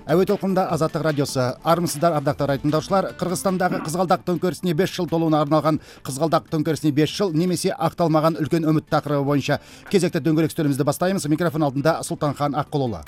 Әуе толқынында Азаттық радиосы. Армысыздар, ардақты тыңдаушылар. Қырғызстандағы Қызғалдақ төңкерісіне 5 жыл толуына арналған Қызғалдақ төңкерісіне 5 жыл немесе ақталмаған үлкен үміт тақырыбы бойынша кезекті дөңгелек үстелімізді бастаймыз. Микрофон алдында Сұлтанхан Аққұлұлы.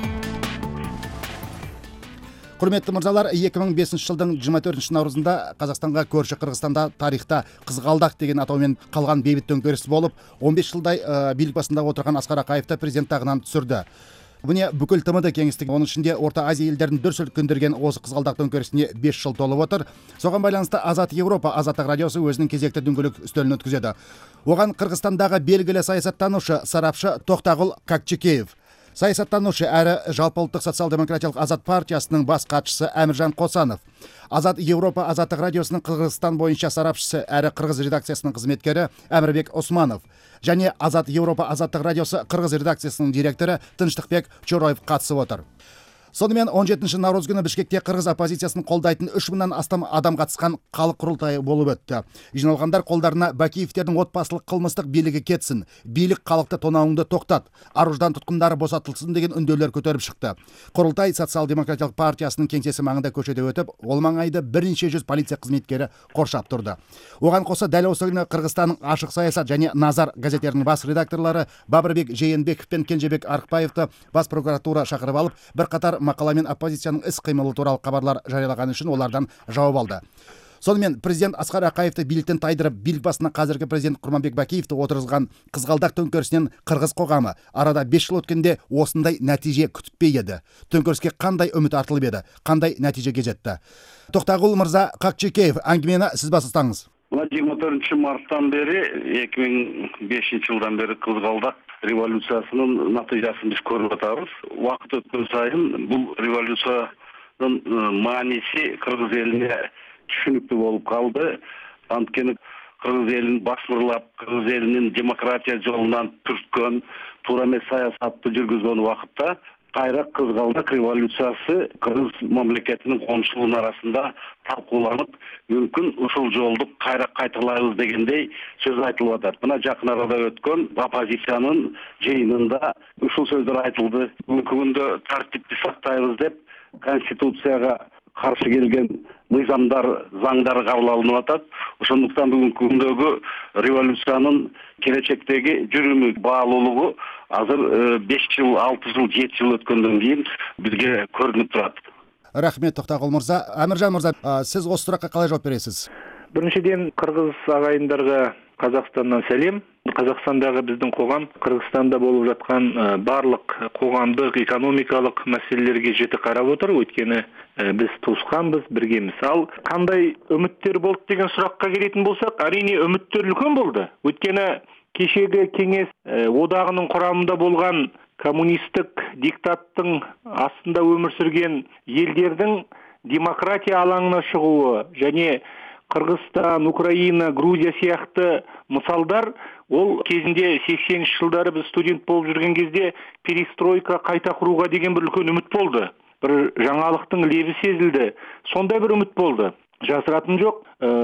Құрметті мырзалар, 2005 жылдың 24 наурызында Қазақстанға көрші Қырғызстанда тарихта Қызғалдақ деген атаумен қалған бейбіт төңкеріс болып, 15 жылдай билік басында отырған Асқар Ақаевты президент тағынан түсірді. Міне бүкіл ТМД кеңістігі, оның ішінде Орта Азия елдерін дүр сілкіндірген осы Қызғалдақ төңкерісіне 5 жыл толып отыр. Соған байланысты Азат Европа, Азаттық радиосы өзінің кезекті дөңгелек үстелін өткізеді. Оған Қырғызстандағы белгілі саясаттанушы, сарапшы Тоқтағұл Какчикеев, саясаттанушы әрі жалпыұлттық социал-демократиялық Азат партиясының бас хатшысы Әміржан Қосанов, Азат Европа Азаттық радиосының Қырғызстан бойынша сарапшысы әрі Қырғыз редакциясының қызметкері Әмірбек Османов және Азат Европа Азаттық радиосы Қырғыз редакциясының директоры Тыныштықбек Чороев қатысып отыр. Сонымен 17 наурыз күні Бішкекте Қырғыз оппозициясын қолдайтын 3000-нан астам адам қатысқан халық құрылтайы болып өтті. Жиналғандар қолдарына Бакиевтердің отбасылық қылмыстық билігі кетсін, билік халықты тонауыңды тоқтат, аруждан тұтқындары босатылсын деген үндеулер көтеріп шықты. Құрылтай социал-демократиялық партиясының кеңсесі маңында көшеде өтіп, ол маңайды бірнеше жүз полиция қызметкері қоршап тұрды. Оған қоса дәл осы күні Қырғызстанның Ашық саясат және Назар газеттерінің бас редакторлары Бабырбек Жейенбеков пен Кенжебек Арықбаевты бас прокуратура шақырып алып, бірқатар мақаламен оппозицияның іс-қимылы туралы хабарлар жариялағаны үшін олардан жауап алды. Сонымен президент Асқар Ақаевты биліктен тайдырып, билік басына қазіргі президент Құрманбек Бакиевті отырғызған Қызғалдақ төңкерісінен қырғыз қоғамы арада 5 жыл өткенде осындай нәтиже күтіп пе еді? Төңкеріске қандай үміт артылып еді? Қандай нәтижеге жетті? Тоқтағұл мырза Какчикеев, әңгімені сіз бастаңыз. 24 марттан бері, 2005 жылдан бері Қызғалдақ революциясының натыйжасын біз көріп отырмыз. Уақыт өткен сайын бұл революцияның маңызы Қырғыз еліне түсінікті болып қалды. Анткені Қырғыз елін басшылап, Қырғыз елінің демократия жолынан түрткен, тура емес саясатты жүргізген уақытта қайрақ Қызғалдақ революциясы Қырғыз мемлекетінің қоншылығының арасында талқыланып, мүмкін ушул жолды қайрақ қайталаймыз дегендей сөз айтылып жатыр. Мына жақын арада өткен оппозицияның жиынында ушул сөздер айтылды. Бүгінгі тәртіпті сақтаймыз деп конституцияға қарсы келген низамдар, заңдар қабыл алынып жатады. Ошондуктан бүгүнкү күндөгү революциянын келечектеги жүрүмү, баалуулугу азыр 5 жыл, 6 жыл, 7 жыл өткөндөн кийин бизге көрүнүп турат. Рахмет, Тоқтағұл мырза. Әміржан мырза, сіз осы сұраққа қалай жауап бересіз? Біріншіден қырғыз ағайындарға Қазақстаннан сәлем. Қазақстандағы біздің қоғам Қырғызстанда болып жатқан барлық қоғамдық, экономикалық мәселелерге жіті қарап отыр. Өйткені біз туысқанбыз, біргеміз. Ал қандай үміттер болды деген сұраққа келетін болсақ, әрине үміттер үлкен болды. Өйткені кешегі кеңес одағының құрамында болған коммунистік диктаттың астында өмір сүрген елдердің демократия алаңына шығуы және Қырғызстан, Украина, Грузия сияқты мысалдар, ол кезінде 80 жылдары біз студент болып жүрген кезде перестройка қайта құруға деген бір үлкен үміт болды. Бір жаңалықтың лебі сезілді. Сондай бір үміт болды. Жасыратын жоқ.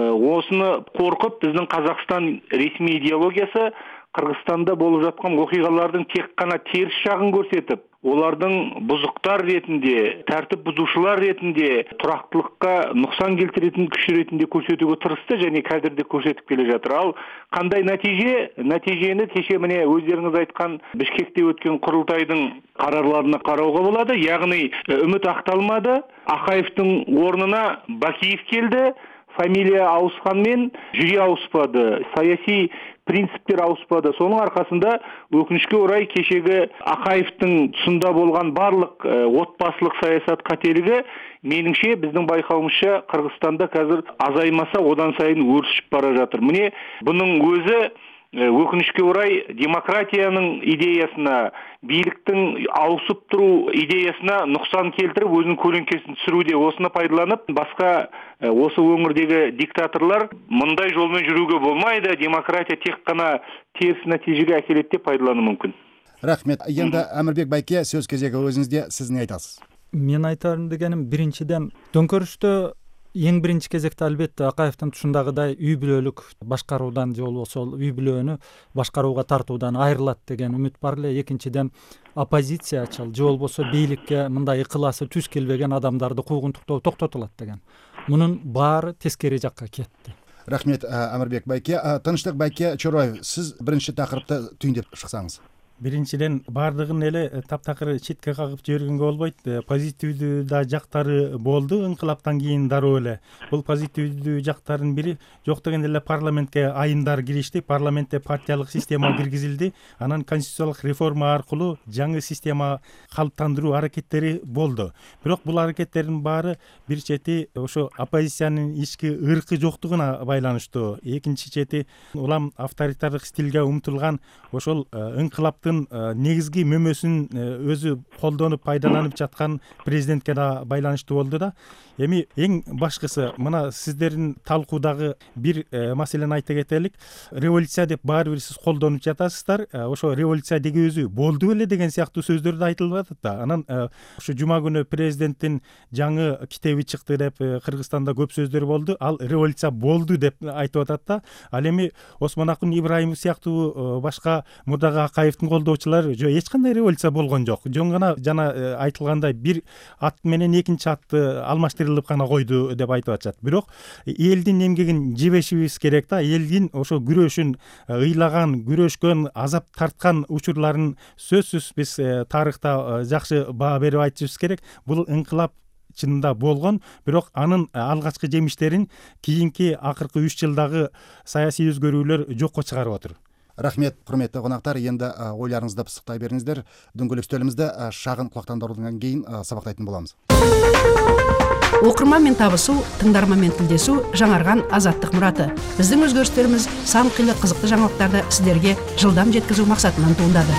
Осыны қорқып, біздің Қазақстан ресми идеологиясы Қырғызстанда болып жатқан оқиғалардың тек қана теріс жағын көрсетіп, олардың бұзықтар ретінде, тәртіп бұзушылар ретінде, тұрақтылыққа нұқсан келтіретін күш ретінде көрсетуге тырысты және қазір де көрсетіп келе жатыр. Ал қандай нәтижені кеше міне өздеріңіз айтқан Бішкекте өткен құрылтайдың қарарларына қарауға болады. Яғни үміт ақталмады. Ақаевтың орнына Бакиев келді. Фамилия ауысқанмен жүйе ауыспады. Саяси принциптер ауыспады. Соның арқасында өкінішке орай кешегі Ақаевтың тұсында болған барлық отбасылық саясат қателігі меніңше біздің байқауымызша Қырғызстанда қазір азаймаса одан сайын өршіп бара жатыр. Міне бұның өзі өкінішке орай демократияның идеясына, биліктің ауысып тұру идеясына нұқсан келтіріп, өзінің көлеңкесін түсіруде осыны пайдаланып, басқа осы өңірдегі диктаторлар мұндай жолмен жүруге болмайды, демократия тек қана теріс нәтижеге әкеледі деп пайдалану мүмкін. Рахмет. Енді Әмірбек байке, сөз кезегі өзіңізде, сіз не айтасыз? Мен айтарым дегенім, біріншіден төңкерісті Эң биринчи кезекте албетте Акаевдин тушундагыдай үй бүлөлүк башкаруудан же болбосо үй бүлөнү башкарууга тартуудан айрылат деген үмүт бар эле. Экинчиден, оппозициячыл же болбосо бийликке мындай ыкыласы түз келбеген адамдарды куугунтуктоо токтотулат деген. Мунун баары тескери жакка кетти. Рахмет, Амирбек байке. Тынычтык байке Чороев, сиз биринчи такырыпты түйүндөп шыксаңыз. Биринчиден баардыгын эле таптакыр четке кагып жибергенге болбойт. Позитивдүү да жактары болду ыңкылаптан кийин дароо эле. Бул позитивдүү жактардын бири жок дегенде эле парламентке айымдар киришти, парламентте партиялык система киргизилди, анан конституциялык реформа аркылуу жаңы система калыптандыруу аракеттери болду. Бирок бул аракеттердин баары бир чети ошо оппозициянын ички ыркы жоктугуна байланыштуу. Экинчи чети улам авторитардык стилге умтулган ошол ыңкылаптын негизги мөмөсүн өзү колдонуп пайдаланып жаткан президентке да байланыштуу болду да. Эми эң башкысы мына сиздердин талкуудагы бир маселени айта кетелик. Революция деп баары бир сиз колдонуп жатасыздар. Ошо революция деген өзү болду беле деген сыяктуу сөздөр да айтылып атат да. Анан ушу жума күнү президенттин жаңы китеби чыкты деп Кыргызстанда көп сөздөр болду. Ал революция болду деп айтып атат да. Ал эми Осмонакун Ибраимов сыяктуу башка мурдагы Акаевдин колдоочулар эч кандай революция болгон жок. Жөн гана жана айтылгандай бир ат менен экинчи атты алмаштырылып гана койду деп айтып атышат. Бирок элдин эмгегин жебешибиз керек да. Элдин ошо күрөшүн ыйлаган, күрөшкөн, азап тарткан учурларын сөзсүз биз тарыхта жакшы баа берип айтышыбыз керек. Бул ыңкылап чынында болгон, бирок анын алгачкы жемиштерин кийинки акыркы 3 жылдагы саясий өзгөрүүлөр жокко чыгарып отур. Рахмет, құрметті қонақтар. Енді ойларыңызды пысықтай беріңіздер. Дөңгелек үстелімізді шағын құлақтандырудан кейін сабақтайтын боламыз. Оқырманмен табысу, тыңдарманмен тілдесу жаңарған азаттық мұраты. Біздің өзгерістеріміз сан қилы қызықты жаңалықтарды сіздерге жылдам жеткізу мақсатынан туындады.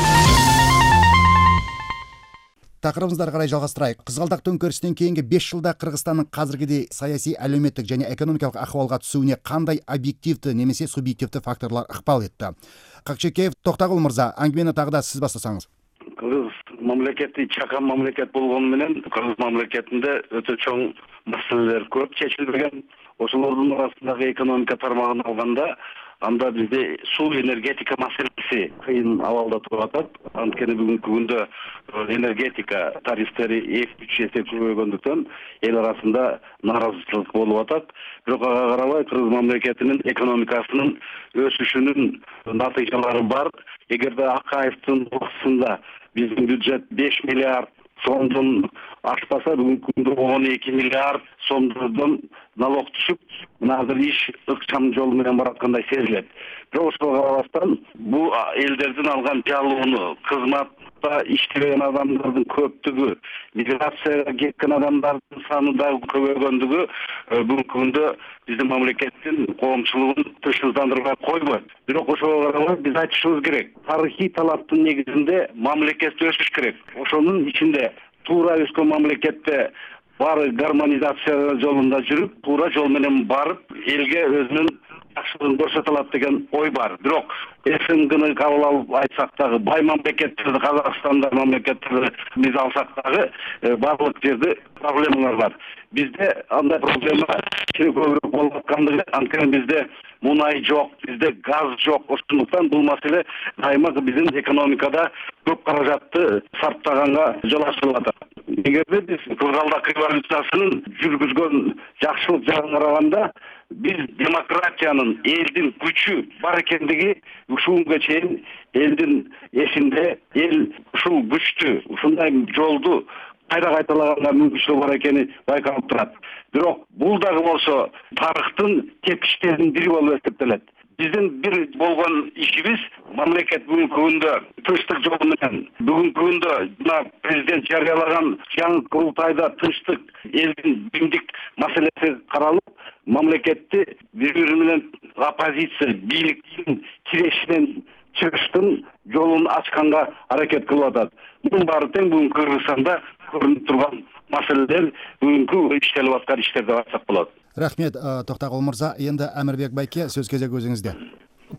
Тақырыбымызды қарай жалғастырайық. Қызғалдақ төңкерісінен кейінгі 5 жылда Қырғызстанның қазіргідей саяси, әлеуметтік және экономикалық ахуалға түсуіне қандай объективті немесе субъективті факторлар ықпал етті? Қақшекеев Тоқтағұл мырза, әңгімені тағы да сіз бастасаңыз. Кыргыз мамлекети чакан мамлекет болгону менен Кыргыз мамлекетинде өтө чоң маселелер көп чечилбеген. Ошолордун арасындагы экономика тармагын алганда анда бизде суу энергетика маселеси кыйын абалда туруп атат. Анткени бүгүнкү күндө энергетика тарифтери 2-3 эсе көбөйгөндүктөн эл арасында нааразычылык болуп атат. Бирок ага карабай Кыргыз мамлекетинин экономикасынын өсүшүнүн натыйжалары бар. Эгерде Акаевдин убактысында биздин бюджет 5 миллиард сомдон ашпаса, бүгүнкү күндө 12 миллиард сомдон налог түшүп, азыр иш ыкчам жол менен бараткандай сезилет. Бирок ошого карабастан бул элдердин алган жалоону, кызматта иштеген адамдардын көптүгү, миграцияга кеткен адамдардын саны да көбөйгөндүгү бүгүнкү күндө биздин мамлекеттин коомчулугун тынчсыздандырбай койбойт. Бирок ошого карабай биз айтышыбыз керек. Тарыхый талаптын негизинде мамлекет өсүш керек. Ошонун ичинде туура өскөн мамлекетте баары гармонизация жолунда жүрүп, туура жол менен барып, элге өзүнүн жакшылыгын көрсөтө алат деген ой бар. Бирок СНГны кабыл алып айтсак дагы, бай мамлекеттерди, Казакстанда мамлекеттерди биз алсак дагы барлык жерде проблемалар бар. Бизде андай проблема көбүрөөк болуп аткандыгы, анткени бизде мунай жок, бизде газ жок. Ошондуктан бул маселе дайыма биздин экономикада көп каражатты сарптаганга жол ачылып атат. Эгерде биз Кызгалдак революциясынын жүргүзгөн жакшылык жагын караганда, биз демократиянын, элдин күчү бар экендиги ушул күнгө чейин элдин эсинде, эл ушул күчтү, ушундай жолду кайра кайталаганга мүмкүнчүлүгү бар экени байкалып турат. Бирок бул дагы болсо тарыхтын тепкичтеринин бири болуп эсептелет. Биздин бир болгон ишибиз мамлекет бүгүнкү күндө тынчтык жолу менен, бүгүнкү күндө жана президент жарыялаган жаңы курултайда тынчтык, элдин биримдик маселеси каралып, мамлекетти бири-бири менен оппозиция, бийликтин кирешинен чыгыштын жолун ачканга аракет кылып атат. Бунун баары тең бүгүнкү Кыргызстанда көрүнүп турган маселелер, бүгүнкү иштелип аткан иштер деп айтсак болот. Рахмет, Тоқтағұл мырза. Енді Әмірбек байке, сөз кезегі өзіңізде.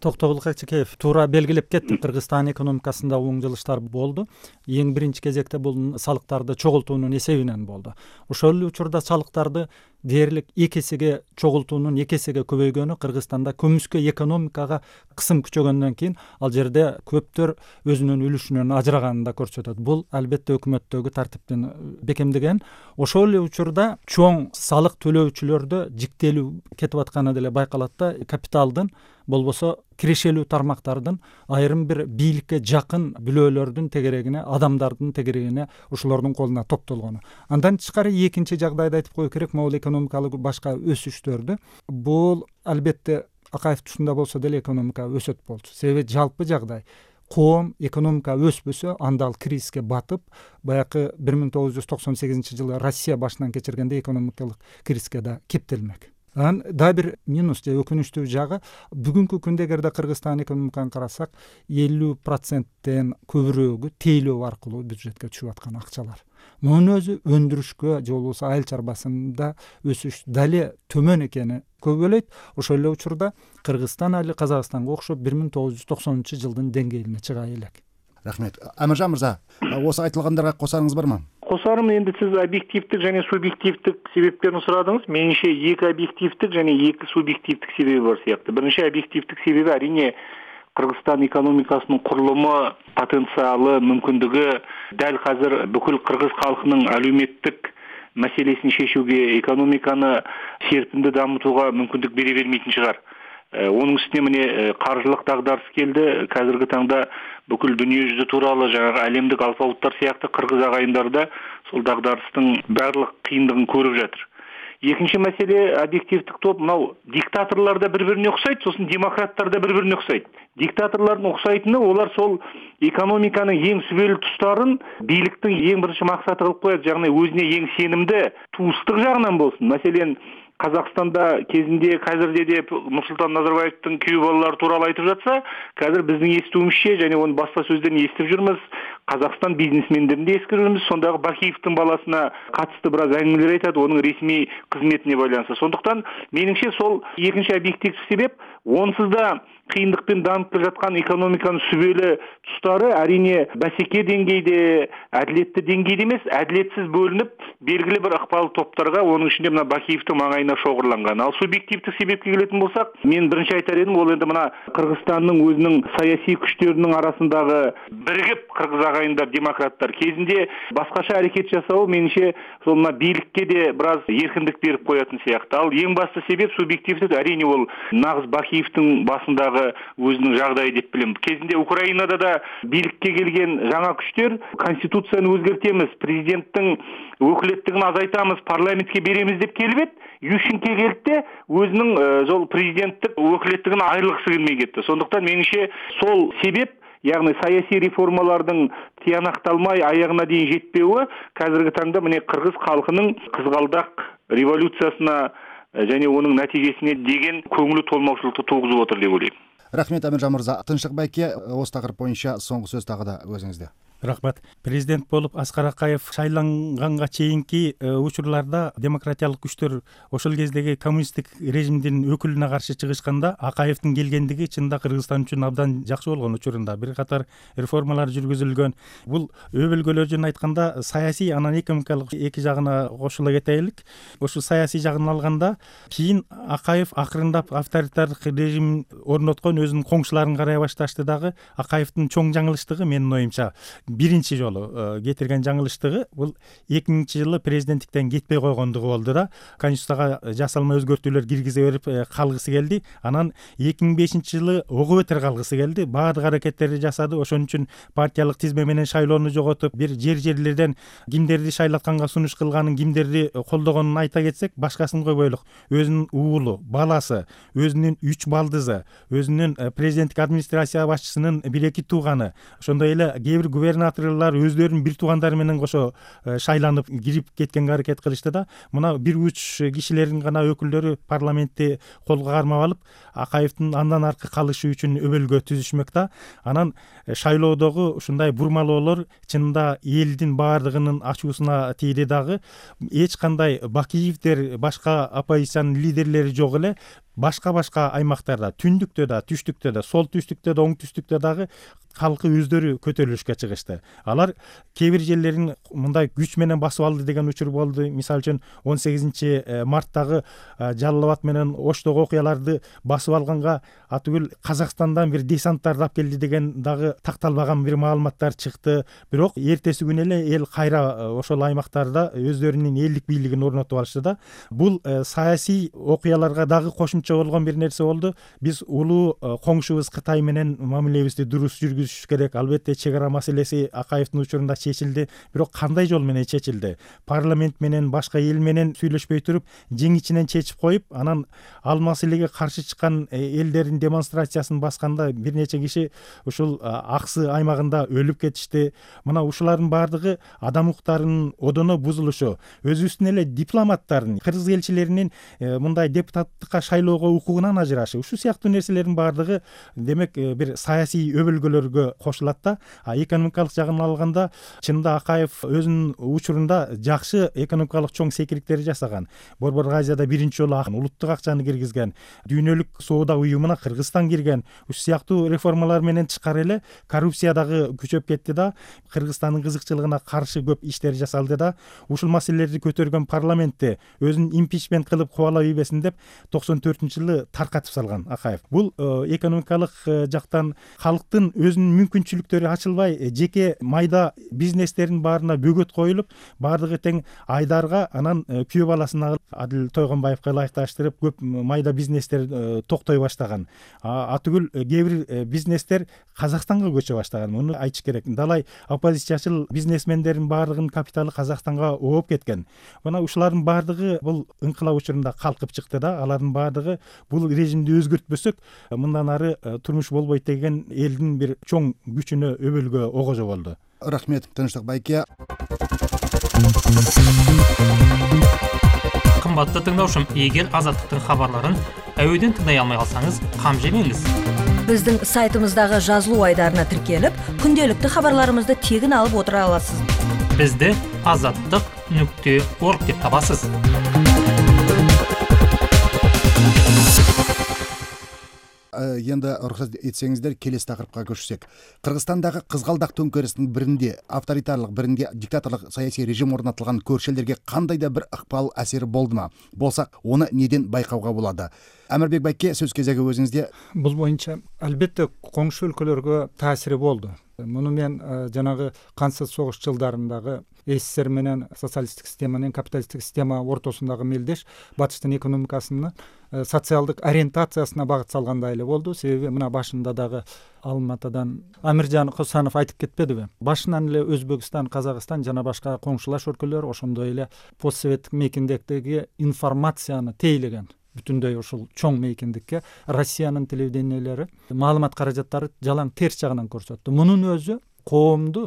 Токтогул Качыкеев туура белгилеп кетти. Кыргызстан экономикасында оң жылыштар болду. Эң биринчи кезекте бул салыктарды чогултуунун эсебинен болду. Ошол эле учурда салыктарды дээрлик 2 эсеге чогултуунун 2 эсеге көбөйгөнү Кыргызстанда көмүскө экономикага кысым күчөгөндөн кийин ал жерде көптөр өзүнүн үлүшүнөн ажыраганын да көрсөтөт. Бул албетте өкмөттөгү тартиптин бекемдеген. Ошол эле учурда чоң салык төлөөчүлөрдө жиктелүү кетип атканы деле байкалат да, капиталдын болбосо кирешелүү тармактардын айрым бир бийликке жакын бүлөлөрдүн тегерегине, адамдардын тегерегине ошолордун колуна топтолгону. Андан тышкары экинчи жагдайды айтып кою керек, могул экономикалык башка өсүштөрдү. Бул албетте Акаев тушунда болсо деле экономика өсөт болчу. Себеби жалпы жагдай коом экономика өспөсө анда ал кризиске батып, баягы 1998 жылы Россия башынан кечиргенде экономикалык кризиске да кептелмек. Да бир минус же өкүнүчтүү жагы, бүгүнкү күндө эгерде Кыргызстан экономиканы карасак, 50%тен көбүрөөгү тейлөө аркылуу бюджетке түшүп аткан акчалар. Мунун өзү өндүрүшкө же болбосо айыл чарбасында өсүш дале төмөн экени көбөлөйт. Ошол эле учурда Кыргызстан али Казакстанга окшоп 1990 жылдын деңгээлине чыга элек. Рахмет. Амиржан мырза, осы айтылгандарга косарыңыз бармы? Косарым, енді сіз объективдік және субъективдік себептерін сұрадыңыз. Меніңше екі объективдік және екі субъективдік себебі бар сияқты. Бірінші объективдік себебі әрине Қырғызстан экономикасының құрылымы, потенциалы, мүмкіндігі дәл қазір бүкіл қырғыз халқының әлеуметтік мәселесін шешуге, экономиканы серпінді дамытуға мүмкіндік бере бермейтін шығар. Оның үстіне міне қаржылық дағдарыс келді. Қазіргі таңда бүкіл дүниежүзі туралы жаңағы әлемдік алпауыттар сияқты қырғыз ағайындар да сол дағдарыстың барлық қиындығын көріп жатыр. Екінші мәселе объективтік топ, мынау диктаторлар да бір-біріне ұқсайды, сосын демократтар да бір-біріне ұқсайды. Диктаторлардың ұқсайтыны олар сол экономиканың ең сүбелі тұстарын биліктің ең бірінші мақсаты қылып қояды, яғни өзіне ең сенімді туыстық жағынан болсын. Мәселен, Қазақстанда кезінде қазірде де Нұрсұлтан Назарбаевтың күйеу балалары туралы айтып жатса, қазір біздің естуімізше және оны баспа сөзден естіп жүрміз, Қазақстан бизнесмендерін де ескеріп жүрміз. Сондағы Бакиевтің баласына қатысты біраз әңгімелер айтады, оның ресми қызметіне байланысты. Сондықтан меніңше сол екінші объективті себеп, онсыз да қиындықпен дамып жатқан экономиканың сүбелі тұстары әрине бәсеке деңгейде, әділетті деңгейде емес, әділетсіз бөлініп, белгілі бір ықпалы топтарға, оның ішінде мына Бакиевтің маңайына шоғырланған. Ал субъективті себепке келетін болсақ, мен бірінші айтар едім, ол енді мына Қырғызстанның өзінің саяси күштерінің арасындағы бірігіп қырғыз ағайындар, демократтар кезінде басқаша әрекет жасауы меніңше сол мына билікке де біраз еркіндік беріп қоятын сияқты. Ал ең басты себеп субъективті әрине ол нағыз Бакиевтің басындағы өзінің жағдайы деп білемін. Кезінде Украинада да билікке келген жаңа күштер конституцияны өзгертеміз, президенттің өкілеттігін азайтамыз, парламентке береміз деп келіп еді. Ющенко келді, өзінің жол президенттік өкілеттігін айырылғысы келмей кетті. Сондықтан меніңше сол себеп, яғни саяси реформалардың тиянақталмай аяғына дейін жетпеуі қазіргі таңда міне қырғыз халқының қызғалдақ революциясына және оның нәтижесіне деген көңілі толмаушылықты туғызып отыр деп ойлаймын. Рахмет, Амиржан мырза. Тыншық Байке, осы тақырып бойынша соңғы сөз тағы да өзіңізде. Рахмат. Президент болып Аскар Акаев шайланганга чейинки учурларда демократиялык күчтөр ошол кездеги коммунисттик режимдин өкүлүнө каршы чыгышканда Акаевдин келгендиги чында Кыргызстан үчүн абдан жакшы болгон. Учурунда бир катар реформалар жүргүзүлгөн. Бул өбөлгөлөрдөн айтканда саясий анан экономикалык эки жагына кошула кетелик. Ошол саясий жагын алганда кийин Акаев акырындап авторитардык режим орноткон өзүнүн коңшуларын карай башташты дагы. Акаевдин чоң жаңылыштыгы менин оюмча биринчи жолу кетирген жаңылыштыгы бул 2000 жылы президенттиктен кетпей койгондугу болду да. Конституцияга жасалма өзгөртүүлөр киргизе берип калгысы келди. Анан 2005 жылы ого бетер калгысы келди. Баардык аракеттерди жасады. Ошон үчүн партиялык тизме менен шайлоону жоготуп, бир жерлерден кимдерди шайлатканга сунуш кылганын, кимдерди колдогонун айта кетсек, башкасын койбойлук. Өзүнүн уулу, баласы, өзүнүн 3 балдызы, өзүнүн президенттик администрация башчысынын 1-2 тууганы, ошондой эле кээ бир губернаторлор өздөрүнүн бир туугандары менен кошо шайланып кирип кеткенге аракет кылышты да. Мына 1-3 кишилердин гана өкүлдөрү парламентти колго кармап алып, Акаевдин андан аркы калышы үчүн өбөлгө түзүшмөк да. Анан шайлоодогу ушундай бурмалоолор чынында элдин баардыгынын ачуусуна тийди дагы. Эч кандай Бакиевдер, башка оппозициянын лидерлери жок эле. башка аймактарда, түндүктө да, түштүктө да, солтүстүктө да, оңтүстүктө дагы халкы өздөрү көтөрүлүшкө чыгышты. Алар кээ бир жерлерин мындай күч менен басып алды деген учур болду. Мисалы үчүн 18 марттагы Жалал Абад менен Оштогу окуяларды басып алганга атүгүл Казакстандан бир десанттар тап келди деген дагы такталбаган бир маалыматтар чыкты. Бирок эртеси күнү эле эл кайра ошол аймактарда өздөрүнүн элдик бийлигин орнотуп алышты да. Бул саясий окуяларга дагы кошумча болгон бир нерсе болду. Биз улуу коңшубуз Кытай менен мамилебизди дурус жүргүзүш керек. Албетте чек ара маселеси Акаевдин учурунда чечилди. Бирок кандай жол менен чечилди? Парламент менен, башка эл менен сүйлөшпөй туруп, жең ичинен чечип коюп, анан ал маселеге каршы чыккан элдердин демонстрациясын басканда бир нече киши ушул Аксы аймагында өлүп кетишти. Мына ушулардын баардыгы адам укуктарынын одоно бузулушу. Өзүбүздүн эле дипломаттардын, кыргыз элчилеринин мындай депутаттыкка шайлоого укугунан ажырашы. Ушул сыяктуу нерселердин баардыгы демек бир саясий өбөлгөлөргө кошулат да. Экономикалык жагын алганда чынында Акаев өзүнүн учурунда жакшы экономикалык чоң секириктер жасаган. Борбор Азияда биринчи жолу улуттук акчаны киргизген, дүйнөлүк соода уюмуна Кыргызстан кирген. Ушул сыяктуу реформалар менен тышкары эле коррупция дагы күчөп кетти да. Кыргызстандын кызыкчылыгына каршы көп иштер жасалды да. Ушул маселелерди көтөргөн парламентти өзүн импичмент кылып кубалап ийбесин деп 94-жылы таркатып салган Акаев. Бул экономикалык жактан халктын өзүнүн мүмкүнчүлүктөрү ачылбай, жеке майда бизнестердин баарына бөгөт коюлуп, баардыгы тең Айдарга, анан күйөө баласына Адил Тойгонбаевка ылайыкташтырып, көп майда бизнестер токтой баштаган. Атүгүл кээ бир бизнестер Казакстанга көчө баштаган. Муну айтыш керек. Далай оппозициячыл бизнесмендердин баардыгынын капиталы Казакстанга ооп кеткен. Мына ушулардын баардыгы бул ыңкылап учурунда калкып чыкты да. Алардын баардыгы бул режимди өзгөртпөсөк, мындан ары турмуш болбойт деген элдин бир чоң күчүнө өбөлгө огожо болду. Рахмет, Тынчтык байке. Кымбатты тыңдаушым, эгер Азаттыктын кабарларын әуеден тыңдай алмай калсаңыз, кам жемеңиз. Биздин сайтымыздагы жазылуу айдарына тиркелип, күнделиктүү кабарларыбызды тегин алып отура аласыз. Бизди azattik.org деп табасыз. Енді рұқсат етсеңіздер келесі тақырыпқа көшсек. Қырғызстандағы қызғалдақ төңкерісінің бірінде, авторитарлық бірінде диктаторлық саяси режим орнатылған көрші қандай да бір ықпал әсері болды ма? Болса, оны неден байқауға болады? Әмірбек байке, сөз кезегі өзіңізде. Бұл бойынша әлбетте коңшу өлкөлөргө таасири болду. Муну мен жанагы кансыз согуш жылдарындагы СССР менен социалисттик система менен капиталисттик система ортосундагы мелдеш батыштын экономикасынын социалдык ориентациясына багыт салгандай эле болду. Себеби мына башында дагы Алматыдан Амиржан Косанов айтып кетпедиби? Башынан эле Өзбекстан, Казакстан жана башка коңшулаш өлкөлөр ошондой эле постсоветтик мейкиндиктеги информацияны тейлеген. Бүтүндөй ушул чоң мейкиндикке Россиянын телевидениелери маалымат каражаттары жалаң терс жагынан көрсөттү. Мунун өзү коомду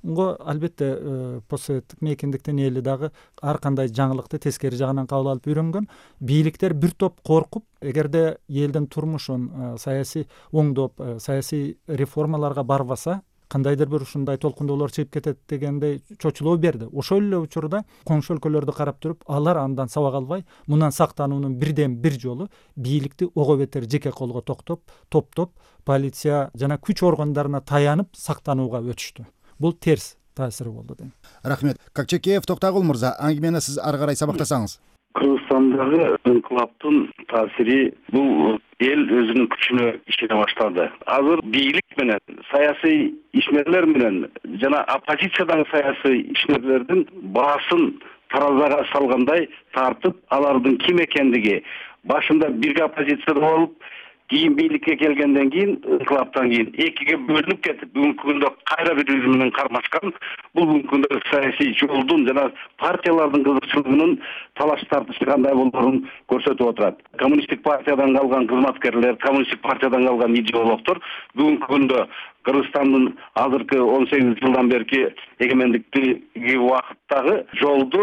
албетте постсоветтик мейкиндиктин эли дагы ар кандай жаңылыкты тескери жагынан кабыл алып үйрөнгөн. Бийликтер бир топ коркуп, эгерде элдин турмушун саясий оңдоп, саясий реформаларга барбаса, кандайдыр бир ушундай толкундоолор чыгып кетет дегендей чочулоо берди. Ошол эле учурда коңшу өлкөлөрдү карап туруп, алар андан сабак албай, мындан сактануунун бирден бир жолу бийликти ого бетер жеке колго топтоп, полиция жана күч органдарына таянып сактанууга өтүштү. Бул терс таасири болду дейм. Рахмет. Какчекеев Токтогул мырза, аңгемени сиз ары карай сабактасаңыз. Кыргызстандагы инкылаптын таасири бул эл өзүнүн күчүнө ишене баштады. Азыр бийлик менен, саясий ишмерлер менен жана оппозициядагы саясий ишмерлердин баасын таразага салгандай тартып, алардын ким экендиги башында бирге оппозицияда болуп, кийин бийликке келгенден кийин, инкылаптан кийин экиге бөлүнүп кетип, бүгүнкү күндө кайра бири менен кармашкан. Бул бүгүнкү күндө саясий жолдун жана партиялардын кызыкчылыгынын талаш тартышы кандай болоорун көрсөтүп отурат. Коммунисттик партиядан калган кызматкерлер, коммунисттик партиядан калган идеологдор бүгүнкү күндө Кыргызстандын азыркы 18 жылдан берки эгемендиктеги убакыттагы жолду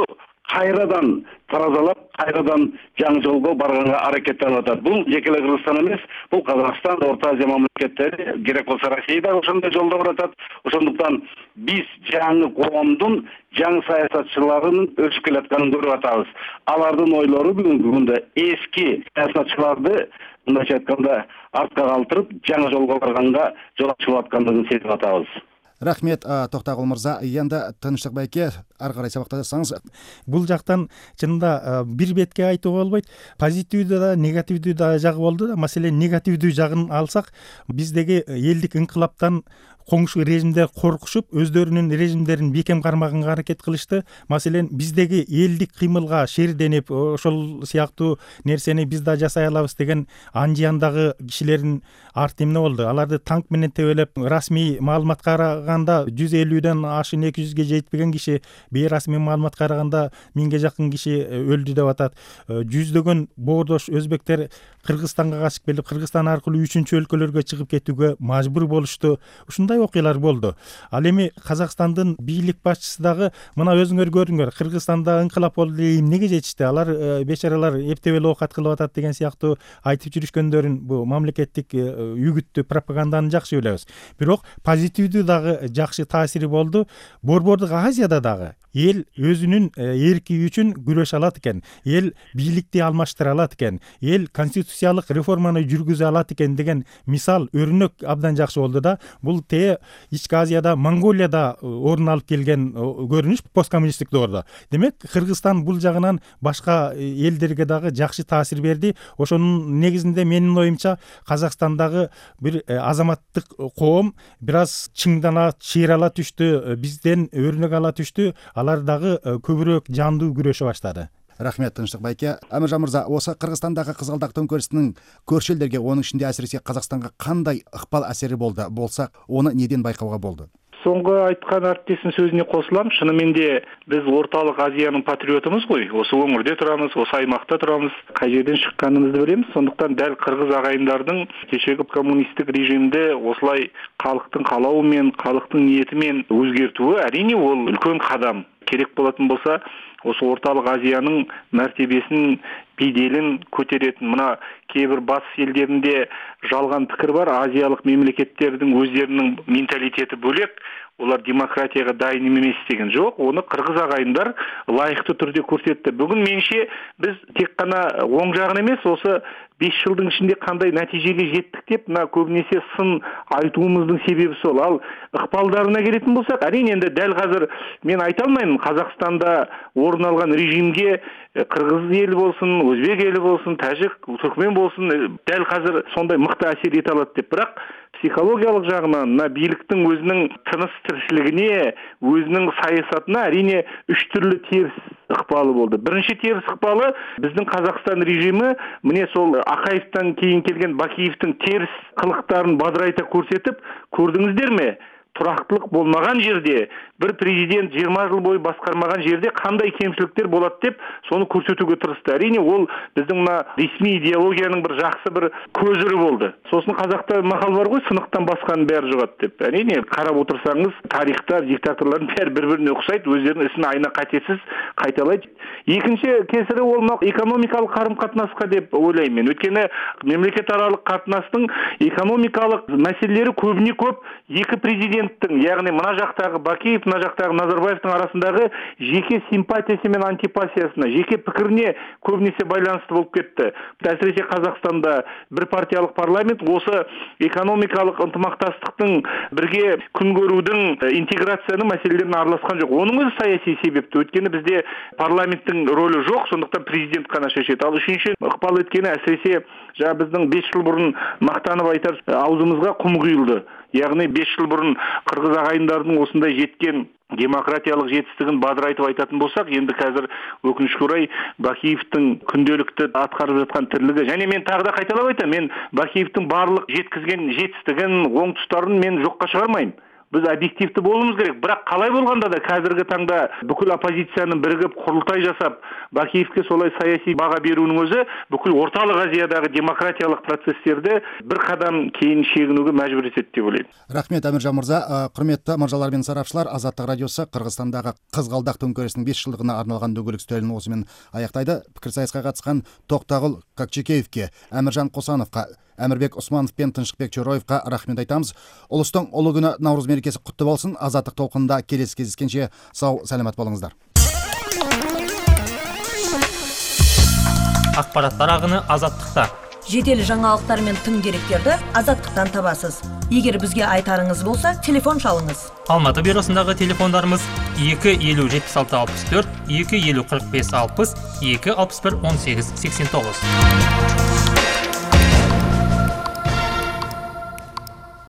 кайрадан таразалап, кайрадан жаңы жолго барганга аракеттенип атат. Бул жеке эле Кыргызстан эмес, бул Казакстан, Орто Азия мамлекеттери, керек болсо Россия да ошондой жолдо баратат. Ошондуктан биз жаңы коомдун, жаңы саясатчыларынын өсүп келатканын көрүп атабыз. Алардын ойлору бүгүнкү күндө эски саясатчыларды мындайча айтканда артка калтырып, жаңы жолго барганга жол ачылып аткандыгын сезип атабыз. Рахмет, Токтогул мырза. Енді Тыныштык байке, ары карай сабакташсаңыз. Бул жактан чынында бир бетке айтууга болбойт. Позитивдүү да, негативдүү да жагы болду да. Маселен, негативдүү жагын алсак, биздеги элдик инкылаптан коңшу режимдер коркушуп, өздөрүнүн режимдерин бекем кармаганга аракет кылышты. Маселен, биздеги элдик кыймылга шерденип, ошол сыяктуу нерсени биз да жасай алабыз деген анжияндагы кишилердин арты эмне болду? Аларды танк менен тебелеп, расмий маалыматка караганда 150ден ашын 200ге жетпеген киши, бейрасмий маалыматка караганда 1000ге жакын киши өлдү деп атат. Жүздөгөн боордош өзбектер Кыргызстанга качып келип, Кыргызстан аркылуу 3-чү өлкөлөргө чыгып кетүүгө мажбур болушту. Ушундай окуялар болду. Ал эми Казакстандын бийлик башчысы дагы мына өзүңөр көрүңөр, Кыргызстанда инкылап болду деп эмнеге жетишти? Алар бечаралар эптебел оокат кылып атат деген сыяктуу айтып жүрүшкөндөрүн бу мамлекеттик үгүттү, пропаганданы жакшы билебиз. Бирок позитивдүү дагы жакшы таасири болду. Борбордук Азияда дагы эл өзүнүн эрки үчүн күрөшө алат экен, эл бийликти алмаштыра алат экен, эл конституциялык реформаны жүргүзө алат экен деген мисал, өрнөк абдан жакшы болду да. Бул Ички Азияда, Монголияда орун алып келген көрүнүш посткоммунисттик доордо. Демек, Кыргызстан бул жагынан башка элдерге дагы жакшы таасир берди. Ошонун негизинде менин оюмча Казакстандагы бир азаматтык коом бир аз чыңдана, чыйрала түштү, бизден өрнөк ала түштү. Алар дагы көбүрөөк жандуу күрөшө баштады. Рахмет, Тыныштык байке. Амиржан мырза, осы Кыргызстандагы кызгалдак төңкөрүсүнүн көршү элдерге, онун ичинде әсіресе Казакстанга кандай ыкпал әсери болду болсак, оны неден байкауга болду? Соңғы айтқан әріптесінің сөзіне қосылам. Шынымен де біз орталық Азияның патриотымыз ғой. Осы өңірде тұрамыз, осы аймақта тұрамыз, қай жерден шыққанымызды білеміз. Сондықтан дәл қырғыз ағайындардың кешегі коммунистік режимді осылай халықтың қалауымен, халықтың ниетімен өзгертуі әрине ол үлкен қадам. Керек болатын болса, осы орталық Азияның мәртебесін, беделін көтеретін мына кейбір батыс елдерінде жалған пікір бар. Азиялық мемлекеттердің өздерінің менталитеті бөлек, олар демократияға дайын емес деген. Жоқ, оны қырғыз ағайындар лайықты түрде көрсетті. Бүгін меніңше біз тек қана оң жағын емес, осы 5 жылдың ішінде қандай нәтижеге жеттік деп, мына көбінесе сын айтуымыздың себебі сол. Ал ықпалдарына келетін болсақ, әрине енді дәл қазір мен айта алмаймын, Қазақстанда орын алған режимге қырғыз елі болсын, өзбек елі болсын, тәжік, түркмен болсын, дәл қазір сондай мықты әсер ете алады деп. Бірақ психологиялық жағынан мына биліктің өзінің тыныс тіршілігіне, өзінің саясатына әрине 3 түрлі теріс ықпалы болды. Бірінші теріс ықпалы біздің Қазақстан режимі міне сол Ақаевтан кейін келген Бакиевтің теріс қылықтарын бадырайта көрсетіп, көрдіңіздер ме? Тұрақтылық болмаған жерде, бір президент 20 жыл бойы басқармаған жерде қандай кемшіліктер болады деп, соны көрсетуге тырысты. Әрине ол біздің мына ресми идеологияның бір жақсы бір көзірі болды. Сосын қазақта мақал бар ғой, сынықтан басқаның бәрі жұғады деп. Әрине қарап отырсаңыз, тарихта диктаторлардың бәрі бір-біріне ұқсайды, өздерінің ісін айна қатесіз қайталайды. Екінші кесірі ол экономикалық қарым-қатынасқа деп ойлаймын. Өйткені мемлекетаралық қатынастың экономикалық мәселелері көбіне көп екі президенттің, яғни мына жақтағы Бакиев, мына жақтағы Назарбаевтың арасындағы жеке симпатиясы мен антипатиясына, жеке пікіріне көбінесе байланысты болып кетті. Әсіресе Қазақстанда бір партиялық парламент осы экономикалық ынтымақтастықтың, бірге күн көрудің, интеграцияның мәселелерін араласқан жоқ. Оның өзі саяси себепті. Өйткені бізде парламенттің рөлі жоқ, сондықтан президент қана шешеді. Ал үшінші ықпал еткені әсіресе біздің 5 жыл бұрын мақтанып айтар аузымызға құм құйылды. Яғни 5 жыл бұрын қырғыз ағайындардың осындай жеткен демократиялық жетістігін бадырайтып айтатын болсақ, енді қазір өкінішке орай Бакиевтің күнделікті атқарып жатқан тірлігі, және мен тағы да қайталап айтамын, мен Бакиевтің барлық жеткізген жетістігін, оң тұстарын мен жоққа шығармаймын. Біз объективті болуымыз керек. Бірақ қалай болғанда да қазіргі таңда бүкіл оппозицияның бірігіп құрылтай жасап, Бакиевке солай саяси баға беруінің өзі бүкіл орталық Азиядағы демократиялық процесстерді бір қадам кейін шегінуге мәжбүр етеді деп ойлаймын. Рахмет Әміржан мырза. Құрметті мырзалар мен сарапшылар, Азаттық радиосы Қырғызстандағы қызғалдақ төңкерісінің 5 жылдығына арналған дөңгелек үстелін осымен аяқтайды. Пікірсайысқа қатысқан Тоқтағұл Кокчекеевке, Әміржан Қосановқа, Әмірбек Османов пен Тыншықбек Чороевқа рахмет айтамыз. Ұлыстың ұлы күні Наурыз мерекесі құтты болсын. Азаттық толқынында келесі кездескенше сау саламат болыңыздар. Ақпараттар ағыны Азаттықта. Жедел жаңалықтар мен тың деректерді Азаттықтан табасыз. Егер бізге айтарыңыз болса, телефон шалыңыз. Алматы бюросындағы телефондарымыз 2507664, 2504560, 2611889.